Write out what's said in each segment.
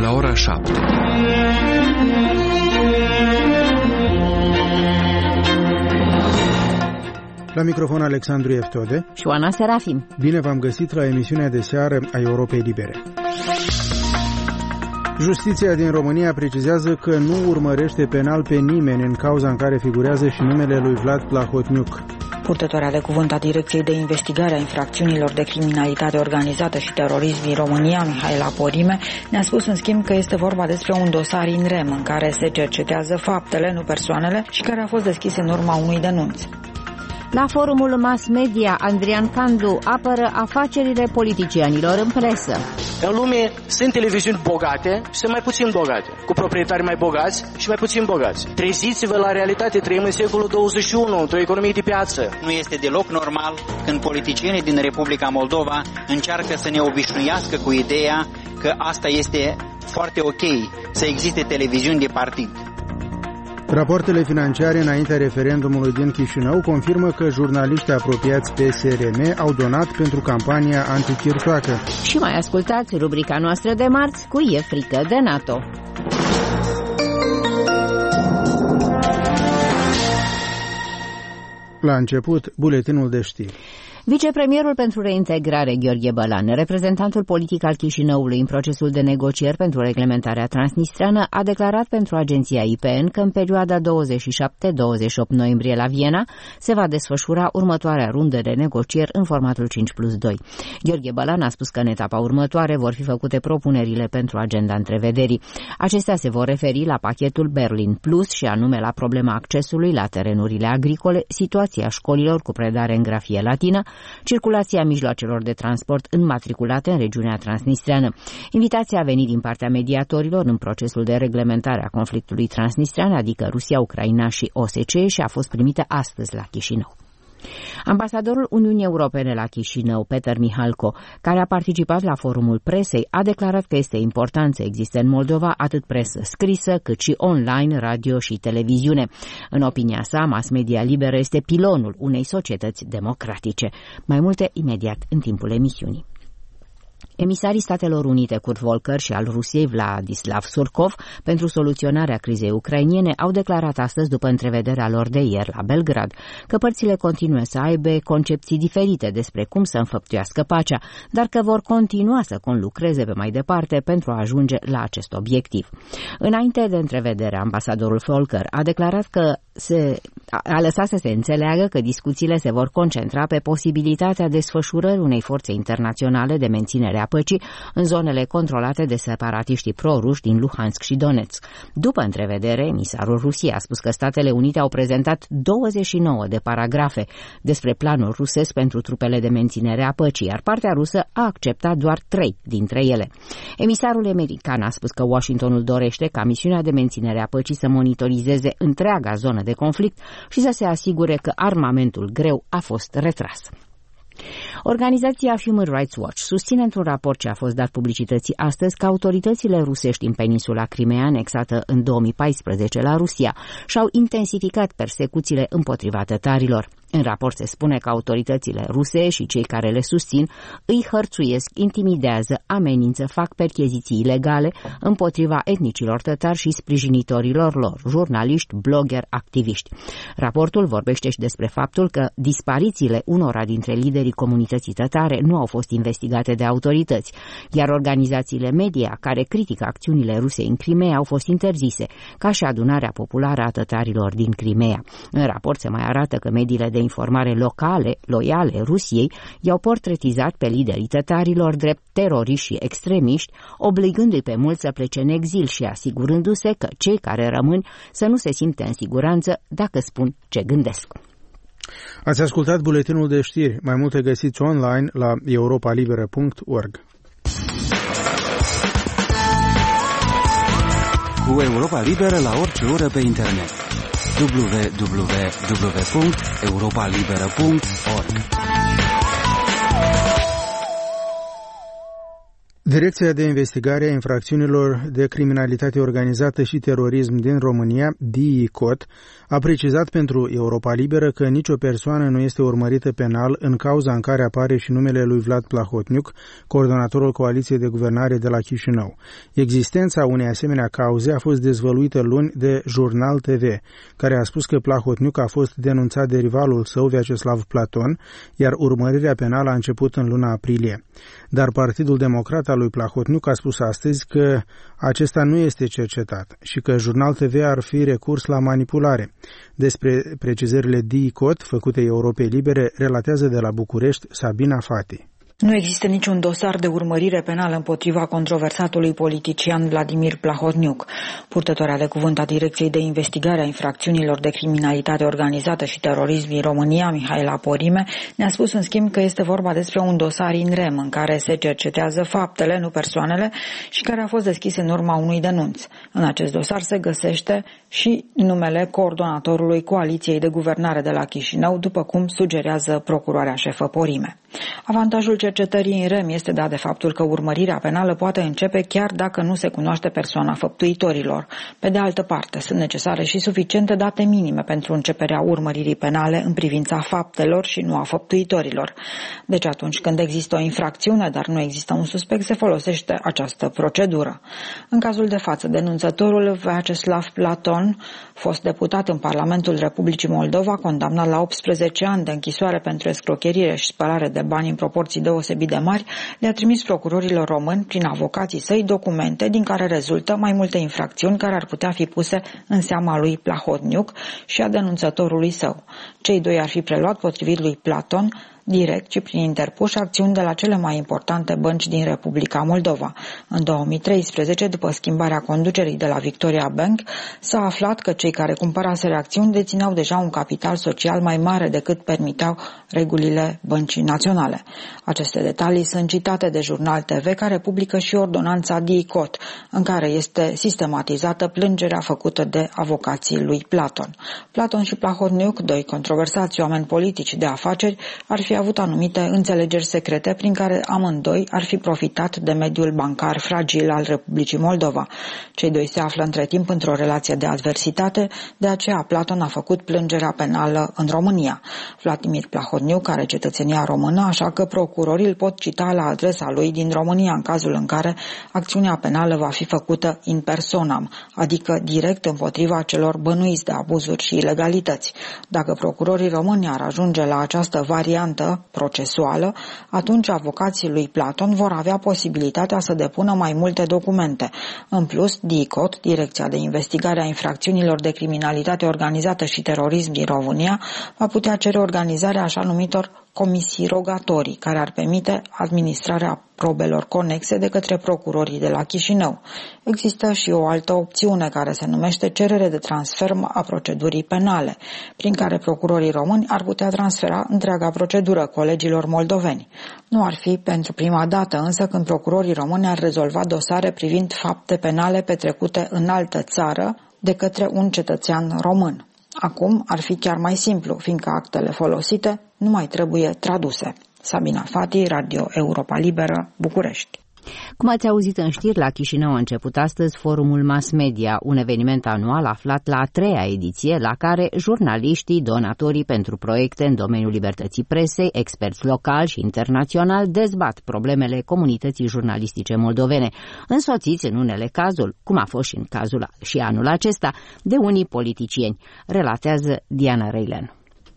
la ora 7. La microfon Alexandru Eftode și Oana Serafim. Bine v-am găsit la emisiunea de seară a Europei Libere. Justiția din România precizează că nu urmărește penal pe nimeni în cauza în care figurează și numele lui Vlad Plahotniuc. Purtătoarea de cuvânt a Direcției de Investigare a Infracțiunilor de Criminalitate Organizată și Terorism din România, Mihaela Porime, ne-a spus în schimb că este vorba despre un dosar in rem în care se cercetează faptele, nu persoanele, și care a fost deschis în urma unui denunț. La forumul mass media, Andrian Candu apără afacerile politicienilor în presă. În lume sunt televiziuni bogate și sunt mai puțin bogate, cu proprietari mai bogați și mai puțin bogați. Treziți-vă la realitate, trăim în secolul 21, într-o economie de piață. Nu este deloc normal când politicienii din Republica Moldova încearcă să ne obișnuiască cu ideea că asta este foarte ok, să existe televiziuni de partid. Rapoartele financiare înaintea referendumului din Chișinău confirmă că jurnaliștii apropiați PSRM au donat pentru campania antichirtoacă. Și mai ascultați rubrica noastră de marți cu E frică de NATO. La început, buletinul de știri. Vicepremierul pentru reintegrare, Gheorghe Bălan, reprezentantul politic al Chișinăului în procesul de negocieri pentru reglementarea transnistreană, a declarat pentru agenția IPN că în perioada 27-28 noiembrie la Viena se va desfășura următoarea rundă de negocieri în formatul 5+2. Gheorghe Bălan a spus că în etapa următoare vor fi făcute propunerile pentru agenda întrevederii. Acestea se vor referi la pachetul Berlin Plus și anume la problema accesului la terenurile agricole, situația școlilor cu predare în grafie latină, circulația mijloacelor de transport înmatriculate în regiunea transnistreană. Invitația a venit din partea mediatorilor în procesul de reglementare a conflictului transnistrean, adică Rusia, Ucraina și OSCE, și a fost primită astăzi la Chișinău. Ambasadorul Uniunii Europene la Chișinău, Peter Mihalco, care a participat la forumul presei, a declarat că este important să existe în Moldova atât presă scrisă, cât și online, radio și televiziune. În opinia sa, mass media liberă este pilonul unei societăți democratice. Mai multe imediat în timpul emisiunii. Emisarii Statelor Unite Kurt Volker și al Rusiei Vladislav Surkov pentru soluționarea crizei ucrainene au declarat astăzi, după întrevederea lor de ieri la Belgrad, că părțile continuă să aibă concepții diferite despre cum să înfăptuiască pacea, dar că vor continua să conlucreze pe mai departe pentru a ajunge la acest obiectiv. Înainte de întrevedere, ambasadorul Volker a declarat că a lăsat să se înțeleagă că discuțiile se vor concentra pe posibilitatea desfășurării unei forțe internaționale de menținere a păcii în zonele controlate de separatiștii pro-ruși din Luhansk și Donetsk. După întrevedere, emisarul Rusiei a spus că Statele Unite au prezentat 29 de paragrafe despre planul rusesc pentru trupele de menținere a păcii, iar partea rusă a acceptat doar 3 dintre ele. Emisarul american a spus că Washingtonul dorește ca misiunea de menținere a păcii să monitorizeze întreaga zonă de conflict și să se asigure că armamentul greu a fost retras. Organizația Human Rights Watch susține într-un raport ce a fost dat publicității astăzi că autoritățile rusești în peninsula Crimea, anexată în 2014 la Rusia, și-au intensificat persecuțiile împotriva tătarilor. În raport se spune că autoritățile ruse și cei care le susțin îi hărțuiesc, intimidează, amenință, fac percheziții ilegale împotriva etnicilor tătari și sprijinitorilor lor, jurnaliști, bloggeri, activiști. Raportul vorbește și despre faptul că disparițiile unora dintre liderii comunității tătare nu au fost investigate de autorități, iar organizațiile media care critică acțiunile ruse în Crimea au fost interzise, ca și adunarea populară a tătarilor din Crimea. În raport se mai arată că mediile de informare locale, loiale Rusiei, i-au portretizat pe liderii tătarilor drept teroriști și extremiști, obligându-i pe mulți să plece în exil și asigurându-se că cei care rămân să nu se simte în siguranță dacă spun ce gândesc. Ați ascultat buletinul de știri. Mai multe găsiți online la europalibera.org. Cu Europa Liberă la orice oră pe internet. www.europalibera.org. Direcția de investigare a infracțiunilor de criminalitate organizată și terorism din România, DICOT, a precizat pentru Europa Liberă că nicio persoană nu este urmărită penal în cauza în care apare și numele lui Vlad Plahotniuc, coordonatorul Coaliției de Guvernare de la Chișinău. Existența unei asemenea cauze a fost dezvăluită luni de Jurnal TV, care a spus că Plahotniuc a fost denunțat de rivalul său, Vyacheslav Platon, iar urmărirea penală a început în luna aprilie. Dar Partidul Democrat al lui Plahotniuc a spus astăzi că acesta nu este cercetat și că Jurnal TV ar fi recurs la manipulare. Despre precizările DICOT făcute Europei Libere relatează de la București Sabina Fati. Nu există niciun dosar de urmărire penală împotriva controversatului politician Vladimir Plahotniuc. Purtătoarea de cuvânt a Direcției de Investigare a Infracțiunilor de Criminalitate Organizată și Terorism din România, Mihaela Porime, ne-a spus în schimb că este vorba despre un dosar in rem în care se cercetează faptele, nu persoanele, și care a fost deschis în urma unui denunț. În acest dosar se găsește și numele coordonatorului Coaliției de Guvernare de la Chișinău, după cum sugerează procuroarea șefă Porime. Avantajul cercetării in rem este dat de faptul că urmărirea penală poate începe chiar dacă nu se cunoaște persoana făptuitorilor. Pe de altă parte, sunt necesare și suficiente date minime pentru începerea urmăririi penale în privința faptelor și nu a făptuitorilor. Deci atunci când există o infracțiune, dar nu există un suspect, se folosește această procedură. În cazul de față, denunțătorul Vyacheslav Platon, fost deputat în Parlamentul Republicii Moldova, condamnat la 18 ani de închisoare pentru escrocherie și spălare de bani în proporții deosebit de mari, le-a trimis procurorilor români prin avocații săi documente din care rezultă mai multe infracțiuni care ar putea fi puse în seama lui Plahotniuc și a denunțătorului său. Cei doi ar fi preluat, potrivit lui Platon, direct și prin interpuși acțiuni de la cele mai importante bănci din Republica Moldova. În 2013, după schimbarea conducerii de la Victoria Bank, s-a aflat că cei care cumpăraseră acțiuni dețineau deja un capital social mai mare decât permiteau regulile Băncii Naționale. Aceste detalii sunt citate de Jurnal TV, care publică și ordonanța DICOT, în care este sistematizată plângerea făcută de avocații lui Platon. Platon și Plahotniuc, doi controversați oameni politici de afaceri, ar fi avut anumite înțelegeri secrete prin care amândoi ar fi profitat de mediul bancar fragil al Republicii Moldova. Cei doi se află între timp într-o relație de adversitate, de aceea Platon a făcut plângerea penală în România. Vladimir Plahotniuc are cetățenia română, așa că procurorii îl pot cita la adresa lui din România în cazul în care acțiunea penală va fi făcută in personam, adică direct împotriva celor bănuiți de abuzuri și ilegalități. Dacă procurorii români ar ajunge la această variantă procesuală, atunci avocații lui Platon vor avea posibilitatea să depună mai multe documente. În plus, DICOT, Direcția de Investigare a Infracțiunilor de Criminalitate Organizată și Terorism din România, va putea cere organizarea așa numitor comisii rogatorii, care ar permite administrarea probelor conexe de către procurorii de la Chișinău. Există și o altă opțiune care se numește cerere de transfer a procedurii penale, prin care procurorii români ar putea transfera întreaga procedură colegilor moldoveni. Nu ar fi pentru prima dată însă când procurorii români ar rezolva dosare privind fapte penale petrecute în altă țară de către un cetățean român. Acum ar fi chiar mai simplu, fiindcă actele folosite nu mai trebuie traduse. Sabina Fati, Radio Europa Liberă, București. Cum ați auzit în știri, la Chișinău a început astăzi Forumul Mass Media, un eveniment anual aflat la a 3-a ediție, la care jurnaliștii, donatorii pentru proiecte în domeniul libertății presei, experți locali și internaționali dezbat problemele comunității jurnalistice moldovene, însoțiți în unele cazuri, cum a fost și în cazul și anul acesta, de unii politicieni, relatează Diana Reilen.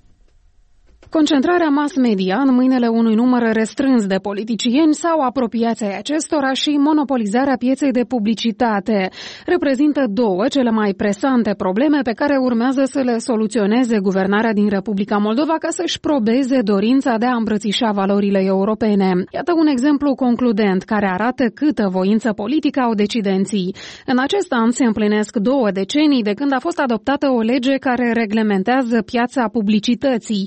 Concentrarea mass media în mâinile unui număr restrâns de politicieni sau apropiați ai acestora și monopolizarea pieței de publicitate reprezintă două cele mai presante probleme pe care urmează să le soluționeze guvernarea din Republica Moldova ca să-și probeze dorința de a îmbrățișa valorile europene. Iată un exemplu concludent care arată câtă voință politică au decidenții. În acest an se împlinesc 2 decenii de când a fost adoptată o lege care reglementează piața publicității, iar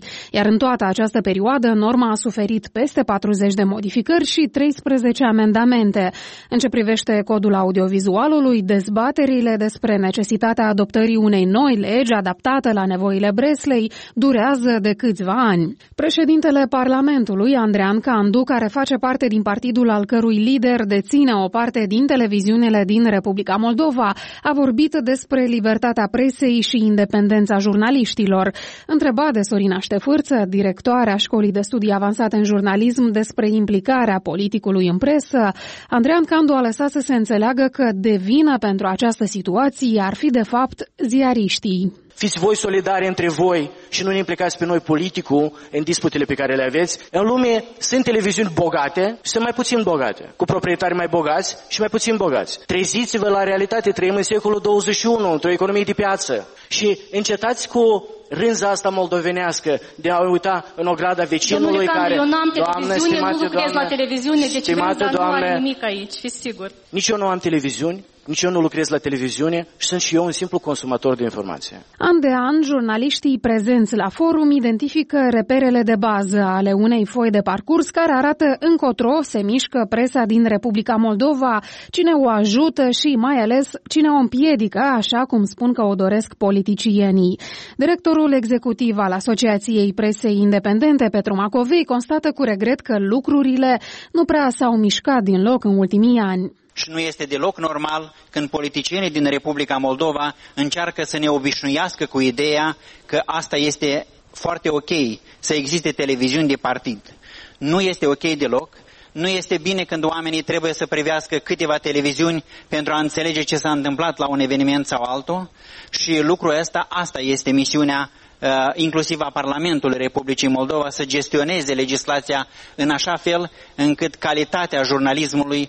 În toată această perioadă, norma a suferit peste 40 de modificări și 13 amendamente. În ce privește codul audiovizualului, dezbaterile despre necesitatea adoptării unei noi legi adaptate la nevoile Breslei durează de câțiva ani. Președintele Parlamentului, Andrean Candu, care face parte din partidul al cărui lider deține o parte din televiziunile din Republica Moldova, a vorbit despre libertatea presei și independența jurnaliștilor. Întrebat de Sorina Ștefârță, directoarea Școlii de Studii Avansate în Jurnalism, despre implicarea politicului în presă, Andrean Candu a lăsat să se înțeleagă că de vină pentru această situație ar fi de fapt ziariștii. Fiți voi solidari între voi și nu ne implicați pe noi politicul în disputele pe care le aveți. În lume sunt televiziuni bogate și sunt mai puțin bogate, cu proprietari mai bogați și mai puțin bogați. Treziți-vă la realitate, trăim în secolul 21, într-o economie de piață. Și încetați cu rânza asta moldovenească de a uita în ograda vecinului care... eu n-am televiziune, nu lucrez la televiziune, deci vreți, dar nu are nimic aici, fiți sigur. Nici eu nu am televiziuni, nici eu nu lucrez la televiziune și sunt și eu un simplu consumator de informație. An de an, jurnaliștii prezenți la forum identifică reperele de bază ale unei foi de parcurs care arată încotro se mișcă presa din Republica Moldova, cine o ajută și mai ales cine o împiedică, așa cum spun că o doresc politicienii. Directorul executiv al Asociației Presei Independente, Petru Macovei, constată cu regret că lucrurile nu prea s-au mișcat din loc în ultimii ani. Și nu este deloc normal când politicienii din Republica Moldova încearcă să ne obișnuiască cu ideea că asta este foarte ok, să existe televiziuni de partid. Nu este ok deloc. Nu este bine când oamenii trebuie să privească câteva televiziuni pentru a înțelege ce s-a întâmplat la un eveniment sau altul. Și lucrul ăsta, asta este misiunea inclusiv a Parlamentului Republicii Moldova, să gestioneze legislația în așa fel încât calitatea jurnalismului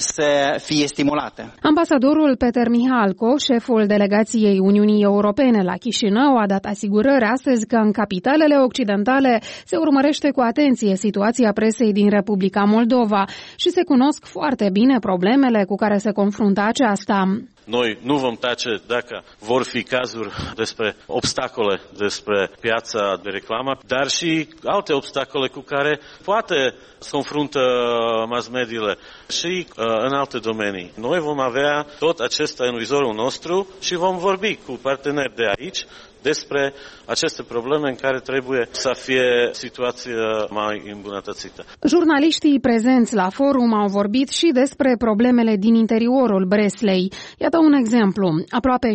să fie stimulată. Ambasadorul Peter Mihalco, șeful delegației Uniunii Europene la Chișinău, a dat asigurări astăzi că în capitalele occidentale se urmărește cu atenție situația presei din Republica Moldova și se cunosc foarte bine problemele cu care se confruntă aceasta. Noi nu vom tace dacă vor fi cazuri despre obstacole despre piața de reclamă, dar și alte obstacole cu care poate se confruntă mass-mediile și în alte domenii. Noi vom avea tot acesta în vizorul nostru și vom vorbi cu parteneri de aici despre aceste probleme în care trebuie să fie situația mai îmbunătățită. Jurnaliștii prezenți la forum au vorbit și despre problemele din interiorul Breslei. Iată un exemplu. Aproape 65%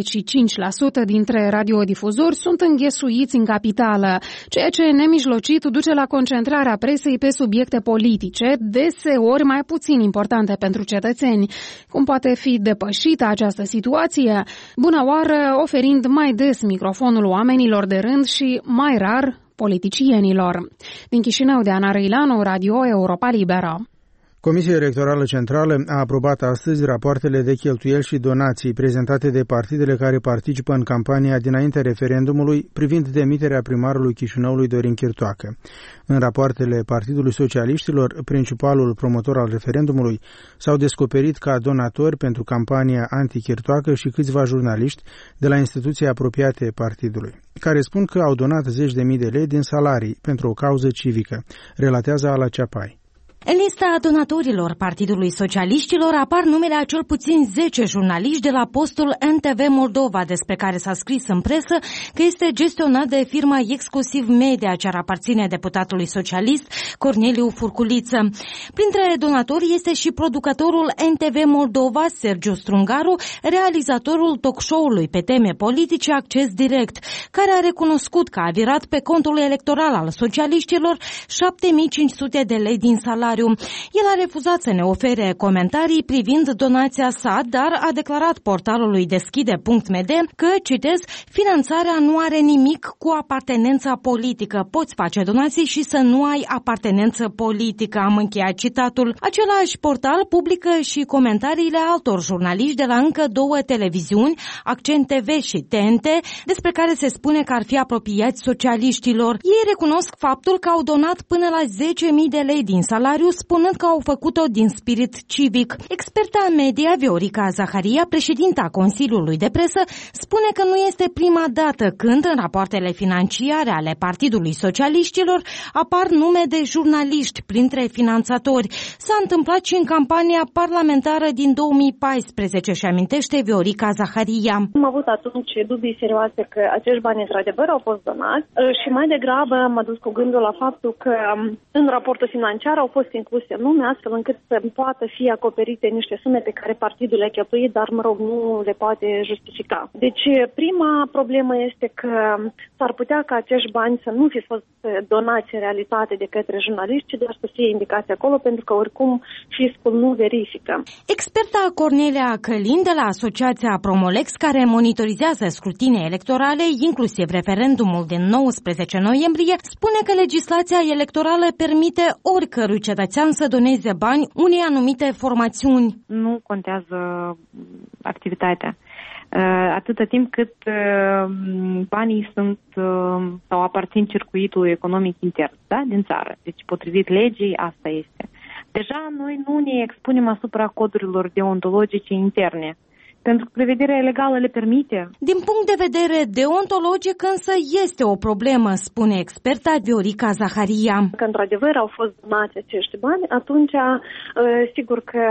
dintre radiodifuzori sunt înghesuiți în capitală, ceea ce nemijlocit duce la concentrarea presei pe subiecte politice, deseori mai puțin importante pentru cetățeni. Cum poate fi depășită această situație? Bună oară, oferind mai des microfonul oamenilor de rând și, mai rar, politicienilor. Din Chișinău, de Ana Răilanu, Radio Europa Liberă. Comisia Electorală Centrală a aprobat astăzi rapoartele de cheltuieli și donații prezentate de partidele care participă în campania dinaintea referendumului privind demiterea primarului Chișinăului Dorin Chirtoacă. În rapoartele Partidului Socialiștilor, principalul promotor al referendumului, s-au descoperit ca donatori pentru campania anti-Chirtoacă și câțiva jurnaliști de la instituții apropiate partidului, care spun că au donat 10.000 de lei din salarii pentru o cauză civică, relatează Ala Ceapai. În lista donatorilor Partidului Socialiștilor apar numele a cel puțin 10 jurnaliști de la postul NTV Moldova, despre care s-a scris în presă că este gestionat de firma Exclusiv Media, ce ar aparține deputatului socialist Corneliu Furculiță. Printre donatori este și producătorul NTV Moldova, Sergiu Strungaru, realizatorul talk show-ului pe teme politice Acces Direct, care a recunoscut că a virat pe contul electoral al socialiștilor 7.500 de lei din salariu. El a refuzat să ne ofere comentarii privind donația sa, dar a declarat portalului Deschide.md că, citez, finanțarea nu are nimic cu apartenența politică. Poți face donații și să nu ai apartenență politică. Am încheiat citatul. Același portal publică și comentariile altor jurnaliști de la încă 2 televiziuni, Accent TV și TNT, despre care se spune că ar fi apropiați socialiștilor. Ei recunosc faptul că au donat până la 10.000 de lei din salariu salariu, spunând că au făcut-o din spirit civic. Experta media Viorica Zaharia, președinta Consiliului de Presă, spune că nu este prima dată când în rapoartele financiare ale Partidului Socialiștilor apar nume de jurnaliști printre finanțatori. S-a întâmplat și în campania parlamentară din 2014, și amintește Viorica Zaharia. Am avut atunci dubii serioase că acești bani într-adevăr au fost donați și mai degrabă m-a dus cu gândul la faptul că în raportul financiar au fost incluse nume astfel încât să poată fi acoperite niște sume pe care partidul le-a cheltuit, dar nu le poate justifica. Deci prima problemă este că s-ar putea ca acești bani să nu fi fost donați în realitate de către jurnaliști, dar să fie indicați acolo, pentru că oricum fiscul nu verifică. Experta Cornelia Călin de la Asociația Promolex, care monitorizează scrutine electorale, inclusiv referendumul din 19 noiembrie, spune că legislația electorală permite oricărui cetățean să doneze bani unei anumite formațiuni. Nu contează activitatea. Atâta timp cât banii sunt sau aparțin circuitului economic intern, da, din țară. Deci, potrivit legii, asta este. Deja noi nu ne expunem asupra codurilor deontologice interne, pentru că prevederea legală le permite. Din punct de vedere deontologic însă este o problemă, spune experta Viorica Zaharia. Că într-adevăr au fost donați acești bani, atunci sigur că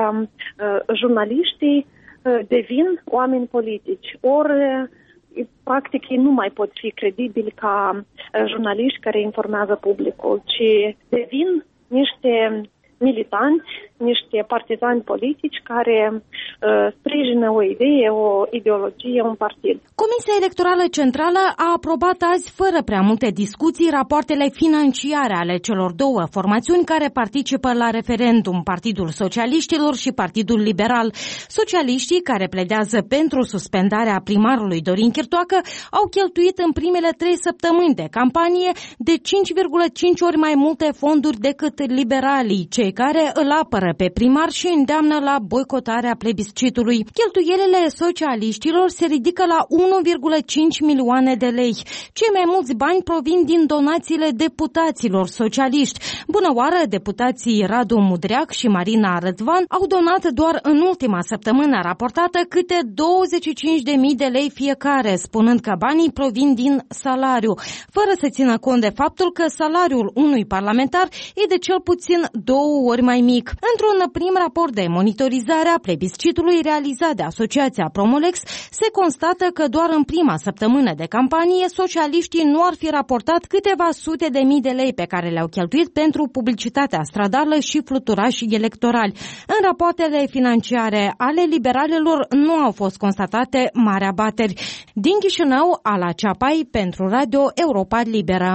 jurnaliștii devin oameni politici. Ori practic ei nu mai pot fi credibili ca jurnaliști care informează publicul, ci devin niște militanți, niște partizani politici care sprijină o idee, o ideologie, un partid. Comisia Electorală Centrală a aprobat azi, fără prea multe discuții, rapoartele financiare ale celor două formațiuni care participă la referendum, Partidul Socialiștilor și Partidul Liberal. Socialiștii, care pledează pentru suspendarea primarului Dorin Chirtoacă, au cheltuit în primele 3 săptămâni de campanie de 5,5 ori mai multe fonduri decât liberalii, cei care îl apără pe primar și îndeamnă la boicotarea plebiscitului. Cheltuielile socialiștilor se ridică la 1,5 milioane de lei. Cei mai mulți bani provin din donațiile deputaților socialiști. Bună oară, deputații Radu Mudreac și Marina Rădvan au donat doar în ultima săptămână raportată câte 25.000 de lei fiecare, spunând că banii provin din salariu, fără să țină cont de faptul că salariul unui parlamentar e de cel puțin 2 ori mai mic. Într-un prim raport de monitorizare a plebiscitului realizat de Asociația Promolex, se constată că doar în prima săptămână de campanie socialiștii nu ar fi raportat câteva sute de mii de lei pe care le-au cheltuit pentru publicitatea stradală și fluturași electorali. În rapoartele financiare ale liberalilor nu au fost constatate mari abateri. Din Chișinău, Ala Ceapai pentru Radio Europa Liberă.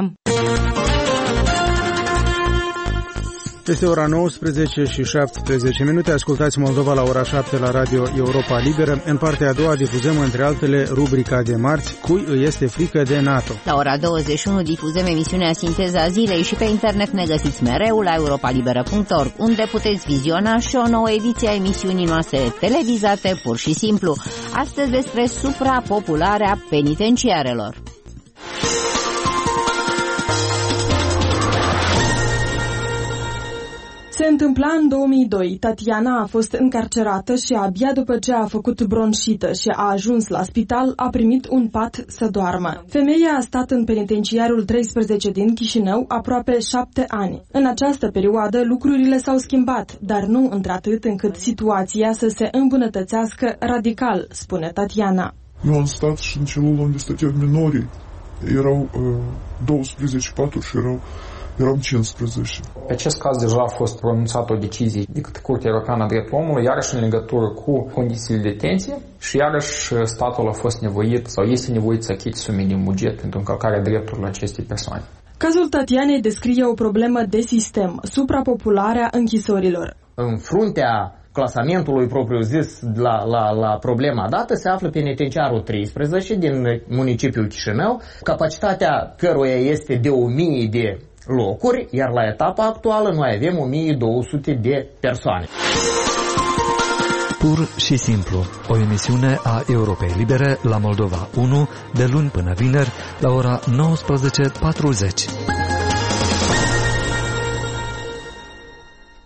Este ora 19 și 17 minute. Ascultați Moldova la ora 7 la Radio Europa Liberă. În partea a doua difuzăm, între altele, rubrica de marți, Cui îi este frică de NATO. La ora 21 difuzăm emisiunea Sinteza Zilei și pe internet ne găsiți mereu la europalibera.org, unde puteți viziona și o nouă ediție a emisiunii noastre televizate pur și simplu. Astăzi despre suprapopularea penitenciarelor. Se întâmpla în 2002. Tatiana a fost încarcerată și abia după ce a făcut bronșită și a ajuns la spital, a primit un pat să doarmă. Femeia a stat în penitenciarul 13 din Chișinău aproape 7 ani. În această perioadă lucrurile s-au schimbat, dar nu într-atât încât situația să se îmbunătățească radical, spune Tatiana. Eu am stat și în celulă unde stăteau minorii. Erau 12 paturi și eram 15. Pe acest caz deja a fost pronunțată o decizie de către Curtea Europeană a Drepturilor Omului, iarăși în legătură cu condițiile de detenție și iarăși statul a fost nevoit sau este nevoit să achite sume din buget pentru încălcarea drepturilor acestei persoane. Cazul Tatianei descrie o problemă de sistem, suprapopularea închisorilor. În fruntea clasamentului propriu-zis la problema dată se află penitenciarul 13 din municipiul Chișinău, capacitatea căruia este de 1000 de locuri, iar la etapa actuală noi avem 1200 de persoane. Pur și simplu, o emisiune a Europei Libere la Moldova 1, de luni până vineri, la ora 19:40.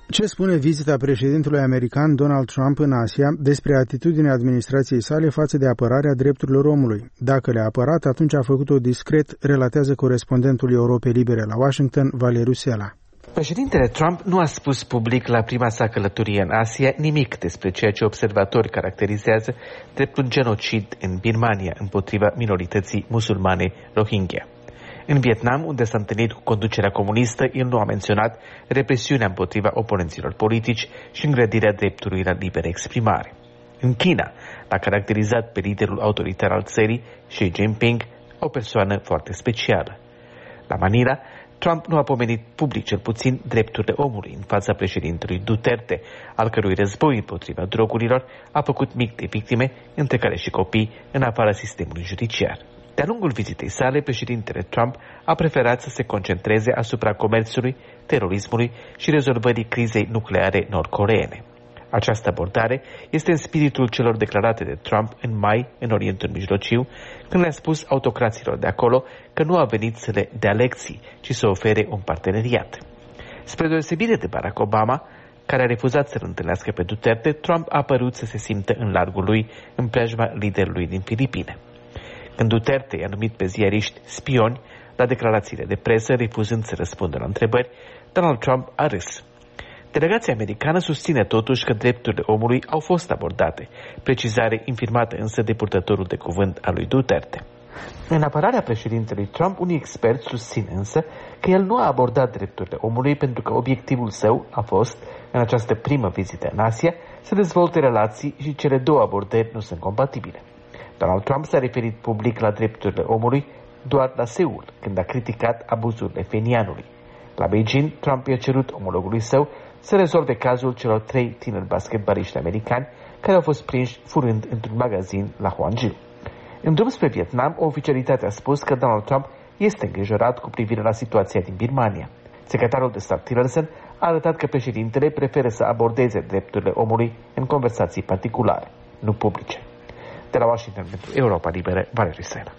Ce spune vizita președintelui american Donald Trump în Asia despre atitudinea administrației sale față de apărarea drepturilor omului? Dacă le-a apărat, atunci a făcut-o discret, relatează corespondentul Europei Libere la Washington, Valeriu Sela. Președintele Trump nu a spus public la prima sa călătorie în Asia nimic despre ceea ce observatori caracterizează drept un genocid în Birmania împotriva minorității musulmane Rohingya. În Vietnam, unde s-a întâlnit cu conducerea comunistă, el nu a menționat represiunea împotriva oponenților politici și îngrădirea dreptului la liberă exprimare. În China, l-a caracterizat pe liderul autoritar al țării, Xi Jinping, o persoană foarte specială. La Manila, Trump nu a pomenit public cel puțin drepturile omului în fața președintelui Duterte, al cărui război împotriva drogurilor a făcut mii de victime, între care și copii, în afara sistemului judiciar. De-a lungul vizitei sale, președintele Trump a preferat să se concentreze asupra comerțului, terorismului și rezolvării crizei nucleare nord-coreene. Această abordare este în spiritul celor declarate de Trump în mai în Orientul Mijlociu, când le-a spus autocraților de acolo că nu a venit să le dea lecții, ci să ofere un parteneriat. Spre deosebire de Barack Obama, care a refuzat să-l întâlnească pe Duterte, Trump a părut să se simtă în largul lui în preajma liderului din Filipine. Când Duterte i-a numit pe ziariști spioni la declarațiile de presă, refuzând să răspundă la întrebări, Donald Trump a râs. Delegația americană susține totuși că drepturile omului au fost abordate, precizare infirmată însă de purtătorul de cuvânt al lui Duterte. În apărarea președintelui Trump, unii experți susțin însă că el nu a abordat drepturile omului pentru că obiectivul său a fost, în această primă vizită în Asia, să dezvolte relații și cele două abordări nu sunt compatibile. Donald Trump s-a referit public la drepturile omului doar la Seul, când a criticat abuzurile Phenianului. La Beijing, Trump i-a cerut omologului său să rezolve cazul celor 3 tineri basketbaliști americani care au fost prinși furând într-un magazin la Huangzhou. În drum spre Vietnam, o oficialitate a spus că Donald Trump este îngrijorat cu privire la situația din Birmania. Secretarul de stat Tillerson a arătat că președintele preferă să abordeze drepturile omului în conversații particulare, nu publice. De la Washington pentru Europa Liberă, Valeriu Sela.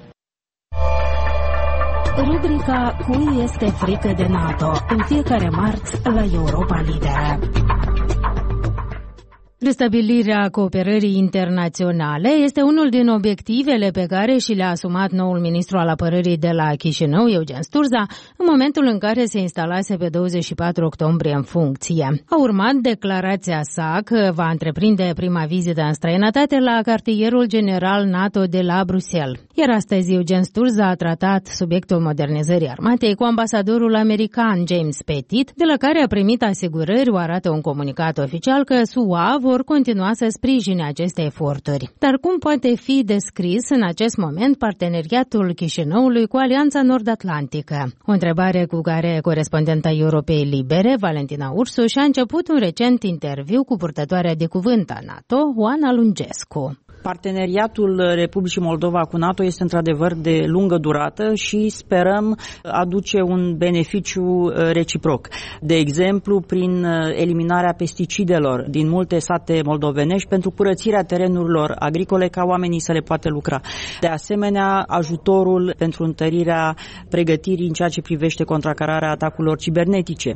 Rubrica Cui este frică de NATO, în fiecare marți la Europa Liberă. Restabilirea cooperării internaționale este unul din obiectivele pe care și le-a asumat noul ministru al apărării de la Chișinău, Eugen Sturza, în momentul în care se instalase pe 24 octombrie în funcție. A urmat declarația sa că va întreprinde prima vizită în străinătate la cartierul general NATO de la Bruxelles. Iar astăzi Eugen Sturza a tratat subiectul modernizării armatei cu ambasadorul american James Pettit, de la care a primit asigurări, o arată un comunicat oficial, că SUA vor continua să sprijine aceste eforturi. Dar cum poate fi descris în acest moment parteneriatul Chișinăului cu Alianța Nord-Atlantică? O întrebare cu care corespondenta Europei Libere, Valentina Ursu, și-a început un recent interviu cu purtătoarea de cuvânt a NATO, Oana Lungescu. Parteneriatul Republicii Moldova cu NATO este într-adevăr de lungă durată și sperăm aduce un beneficiu reciproc. De exemplu, prin eliminarea pesticidelor din multe sate moldovenești pentru curățirea terenurilor agricole ca oamenii să le poată lucra. De asemenea, ajutorul pentru întărirea pregătirii în ceea ce privește contracararea atacurilor cibernetice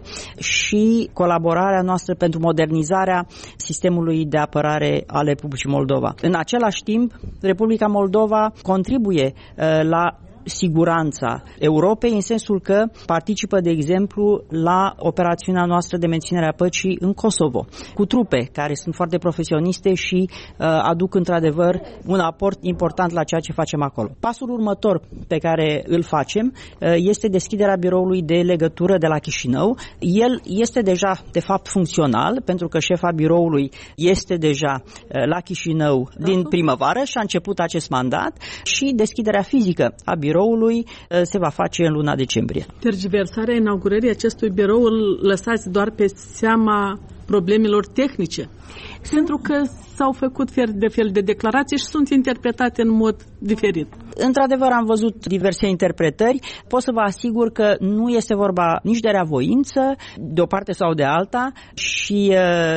și colaborarea noastră pentru modernizarea sistemului de apărare al Republicii Moldova. În același timp, Republica Moldova contribuie la siguranța Europei în sensul că participă, de exemplu, la operațiunea noastră de menținere a păcii în Kosovo, cu trupe care sunt foarte profesioniste și aduc într-adevăr un aport important la ceea ce facem acolo. Pasul următor pe care îl facem este deschiderea biroului de legătură de la Chișinău. El este deja, de fapt, funcțional, pentru că șefa biroului este deja la Chișinău din primăvară și a început acest mandat și deschiderea fizică a biroului se va face în luna decembrie. Tergiversarea inaugurării acestui birou îl lăsați doar pe seama problemelor tehnice, pentru că s-au făcut fel de declarații și sunt interpretate în mod diferit. Într-adevăr, am văzut diverse interpretări. Pot să vă asigur că nu este vorba nici de reavoință, de o parte sau de alta, și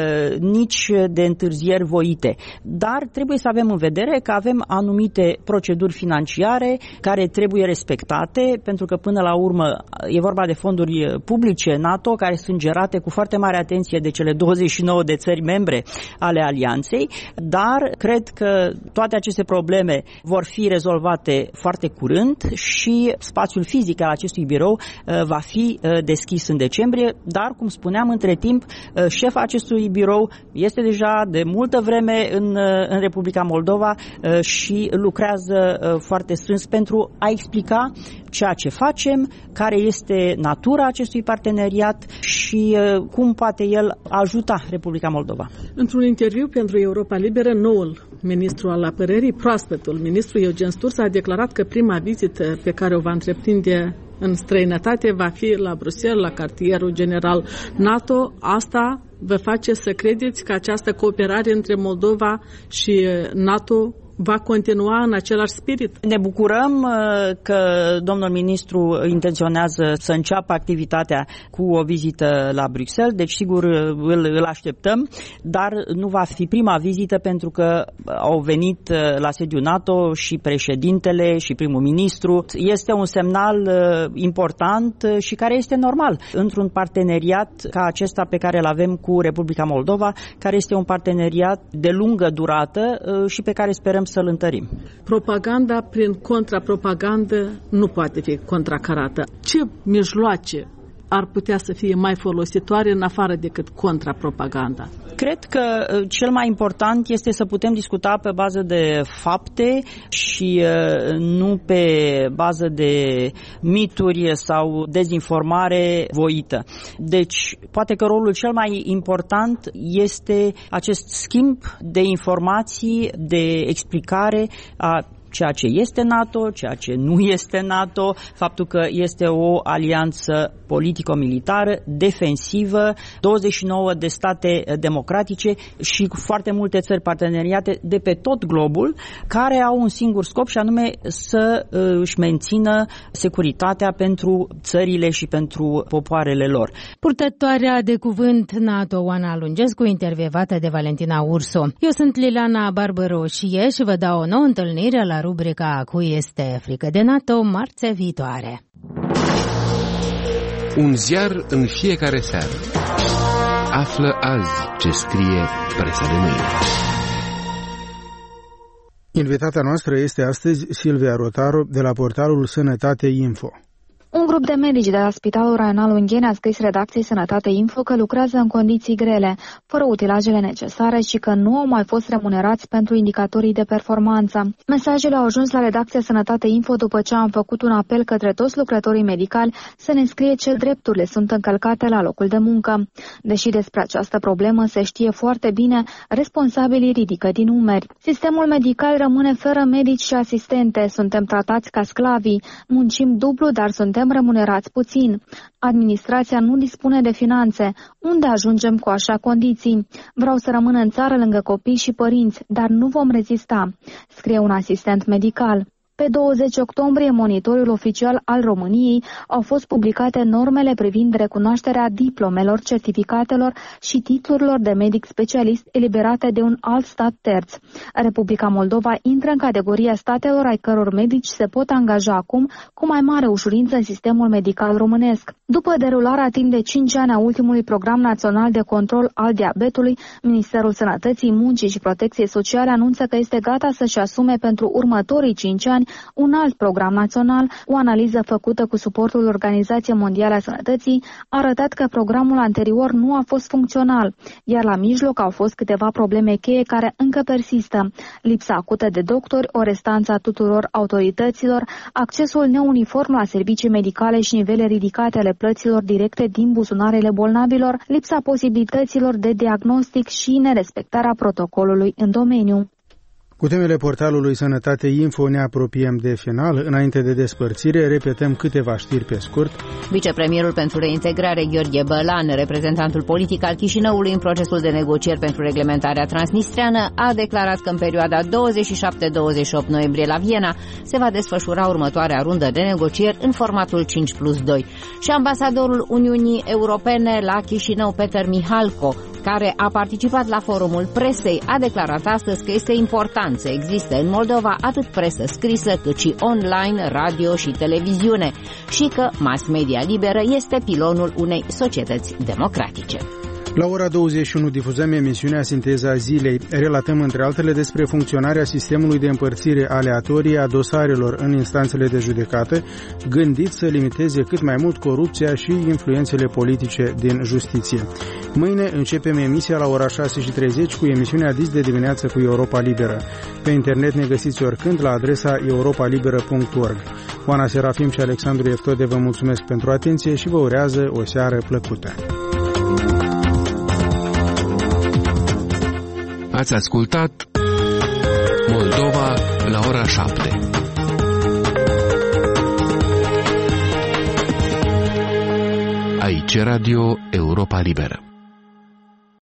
nici de întârzieri voite. Dar trebuie să avem în vedere că avem anumite proceduri financiare care trebuie respectate, pentru că până la urmă e vorba de fonduri publice NATO care sunt gerate cu foarte mare atenție de cele 29 de țări membre ale alianței, dar cred că toate aceste probleme vor fi rezolvate foarte curând și spațiul fizic al acestui birou va fi deschis în decembrie, dar, cum spuneam, între timp, șefa acestui birou este deja de multă vreme în Republica Moldova și lucrează foarte strâns pentru a explica ceea ce facem, care este natura acestui parteneriat și cum poate el ajuta Republica Moldova. Într-un interviu pentru Europa Liberă, noul ministru al apărării, proaspetul ministru Eugen Sturza, a declarat că prima vizită pe care o va întreprinde în străinătate va fi la Bruxelles, la cartierul general NATO. Asta vă face să credeți că această cooperare între Moldova și NATO va continua în același spirit? Ne bucurăm că domnul ministru intenționează să înceapă activitatea cu o vizită la Bruxelles, deci sigur îl așteptăm, dar nu va fi prima vizită pentru că au venit la sediul NATO și președintele și primul ministru. Este un semnal important și care este normal într-un parteneriat ca acesta pe care îl avem cu Republica Moldova, care este un parteneriat de lungă durată și pe care sperăm să-l întărim. Propaganda prin contrapropagandă nu poate fi contracarată. Ce mijloace ar putea să fie mai folositoare în afară decât contrapropaganda? Cred că cel mai important este să putem discuta pe bază de fapte și nu pe bază de mituri sau dezinformare voită. Deci, poate că rolul cel mai important este acest schimb de informații, de explicare a ceea ce este NATO, ceea ce nu este NATO, faptul că este o alianță politico-militară, defensivă, 29 de state democratice și cu foarte multe țări parteneriate de pe tot globul, care au un singur scop și anume să își mențină securitatea pentru țările și pentru popoarele lor. Purtătoarea de cuvânt NATO, Oana Lungescu, intervievată de Valentina Urso. Eu sunt Liliana Barbăroșie și vă dau o nouă întâlnire la rubrica Cui este frică de NATO, marțea viitoare. Un ziar în fiecare seară. Află azi ce scrie presa de mâine. Invitata noastră este astăzi Silvia Rotaru de la portalul Sănătate Info. Un grup de medici de la Spitalul Raional Ungheni a scris redacției Sănătate Info că lucrează în condiții grele, fără utilajele necesare și că nu au mai fost remunerați pentru indicatorii de performanță. Mesajele au ajuns la redacția Sănătate Info după ce am făcut un apel către toți lucrătorii medicali să ne scrie ce drepturi le sunt încălcate la locul de muncă. Deși despre această problemă se știe foarte bine, responsabilii ridică din umeri. Sistemul medical rămâne fără medici și asistente, suntem tratați ca sclavii, muncim dublu, dar suntem remunerați puțin. Administrația nu dispune de finanțe. Unde ajungem cu așa condiții? Vreau să rămân în țară lângă copii și părinți, dar nu vom rezista, scrie un asistent medical. Pe 20 octombrie, monitorul oficial al României au fost publicate normele privind recunoașterea diplomelor, certificatelor și titlurilor de medic specialist eliberate de un alt stat terț. Republica Moldova intră în categoria statelor ai căror medici se pot angaja acum cu mai mare ușurință în sistemul medical românesc. După derularea timp de 5 ani a ultimului program național de control al diabetului, Ministerul Sănătății, Muncii și Protecției Sociale anunță că este gata să-și asume pentru următorii 5 ani un alt program național. O analiză făcută cu suportul Organizației Mondiale a Sănătății a arătat că programul anterior nu a fost funcțional, iar la mijloc au fost câteva probleme cheie care încă persistă: lipsa acută de doctori, o restanță a tuturor autorităților, accesul neuniform la servicii medicale și nivele ridicate ale plăților directe din buzunarele bolnavilor, lipsa posibilităților de diagnostic și nerespectarea protocolului în domeniu. Cu temele portalului Sănătate Info ne apropiem de final. Înainte de despărțire, repetăm câteva știri pe scurt. Vicepremierul pentru reintegrare, Gheorghe Bălan, reprezentantul politic al Chișinăului în procesul de negocieri pentru reglementarea transnistreană, a declarat că în perioada 27-28 noiembrie la Viena se va desfășura următoarea rundă de negocieri în formatul 5+2. Și ambasadorul Uniunii Europene la Chișinău, Peter Mihalko, care a participat la forumul presei, a declarat astăzi că este important să existe în Moldova atât presă scrisă cât și online, radio și televiziune și că mass media liberă este pilonul unei societăți democratice. La ora 21 difuzăm emisiunea Sinteza Zilei. Relatăm între altele despre funcționarea sistemului de împărțire aleatorie a dosarelor în instanțele de judecată, gândit să limiteze cât mai mult corupția și influențele politice din justiție. Mâine începem emisia la ora 6:30 cu emisiunea Dis de dimineață cu Europa Liberă. Pe internet ne găsiți oricând la adresa europalibera.org. Oana Serafim și Alexandru Eftode vă mulțumesc pentru atenție și vă urează o seară plăcută. Ați ascultat Moldova la ora 7. Aici Radio Europa Liberă.